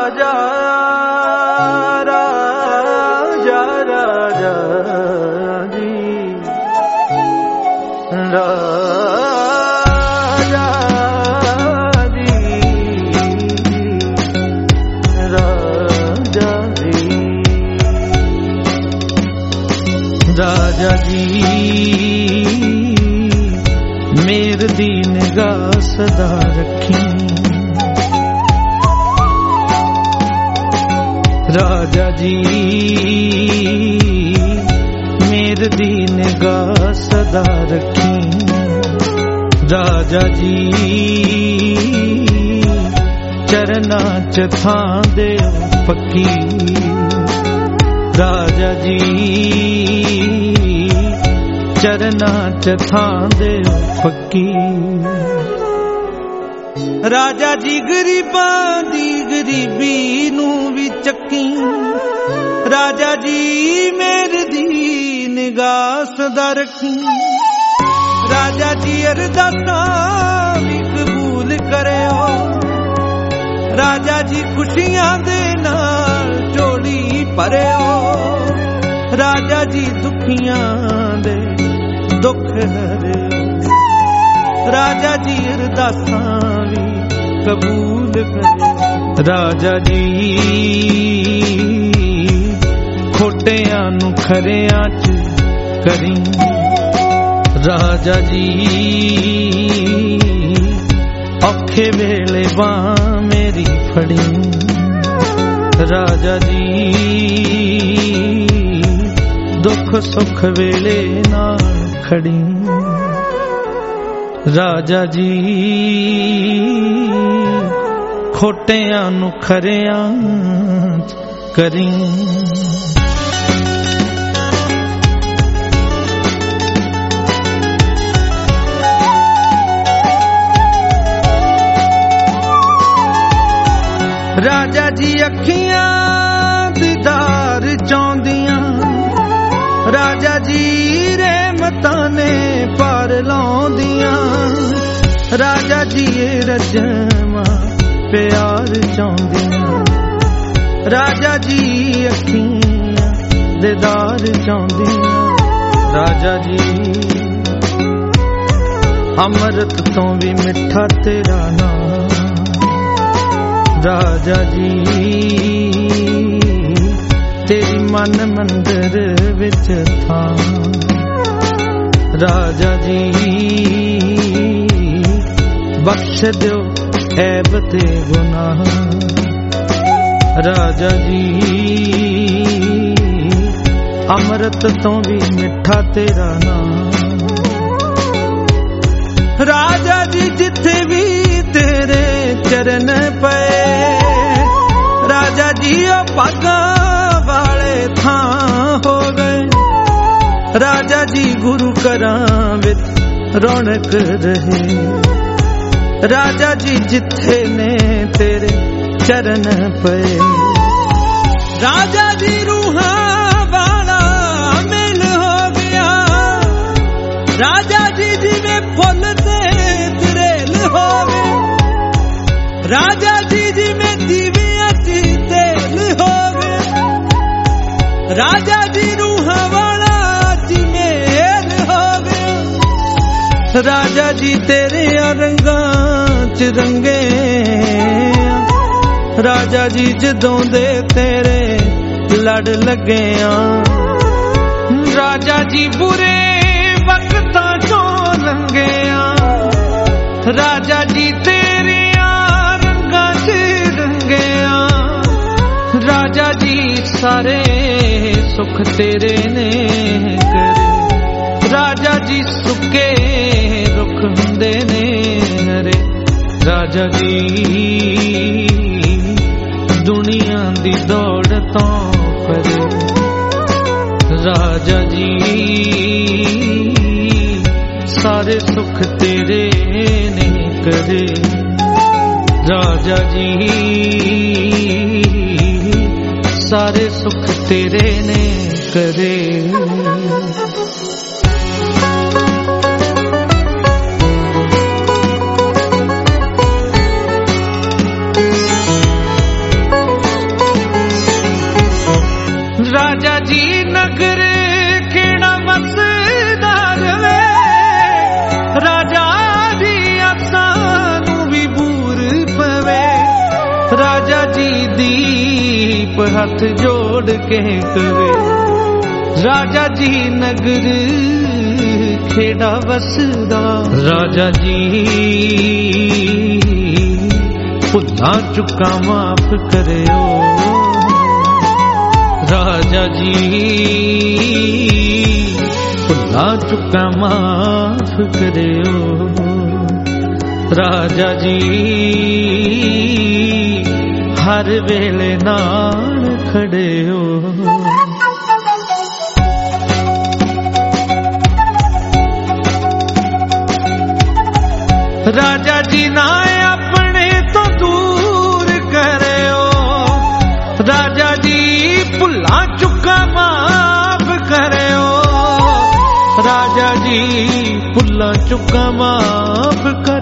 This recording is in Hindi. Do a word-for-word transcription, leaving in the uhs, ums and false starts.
राजा राजा राजा जी राजा जी राजा जी राजा जी मेरे दी निगाह सदा रखी राजा जी मेरे दी निगाह सदा रखी राजा जी चरना च थां दे पक्की राजा जी चरना च थां दे पक्की राजा जी गरीबां दी गरीबी नू भी चक्की राजा जी मेरे दी निगाह सदा रखी राजा जी अरदासां भी कबूल करियो राजा जी खुशियां दे नाल झोली भरियो राजा जी दुखियां दे दुख हरियो राजा जी अरदासां भी कबूल करे राजा जी खोटियां नू खरियां च करी राजा जी औखे वेले बां मेरी फड़ी राजा जी दुख सुख वेले नाल खड़ी राजा जी खोटियां नू खरियां करी राजा जी अखियां दीदार चाहदियां राजा जी रहमतां ने पार लाउंदियां राजा जी रजमा प्यार चाहदियां राजा जी अखियां दीदार चाहदियां राजा जी अमृत तो भी मिठा तेरा नाम राजा जी तेरी मन मंदिर विच था राजा जी बख्श दो ऐब ते गुनाह राजा जी अमृत तो भी मिठा तेरा नाम राजा जी जिथे भी तेरे चरण पे राजा जी ओ पागा वाले थां हो गए राजा जी गुरु करां विच रौनक रहे राजा जी जिथे ने तेरे चरण पे राजा जी रूहां वाला मिल हो गया राजा जी जिवें फुल ते तरेल होवे राजा जी जिवें दीवियां च तेल होवे राजा जी रूहां वाला जिमेल होवे राजा जी तेरे रंगां च रंगे राजा जी जदों दे तेरे लड़ लगे राजा जी बुरे वक्तां चों लंघे राजा जी तेरे रंगां च रंगे राजा जी सारे सुख तेरे ने करे राजा जी सुके रुख हुंदे ने हरे राजा जी दुनिया दी दौड़ तो परे राजा जी सारे सुख तेरे ने करे राजा जी सारे सुख तेरे ने करे दीप हाथ जोड़ के कवे, राजा जी नगर खेड़ा वसदा। राजा जी भुला चुका माफ करियो, राजा जी भुला चुका माफ करियो, राजा जी हर वेले नाल खड़े हो। राजा जी ना अपने तो दूर करे हो, राजा जी भुला चुका माफ करे हो, राजा जी भुला चुका माफ कर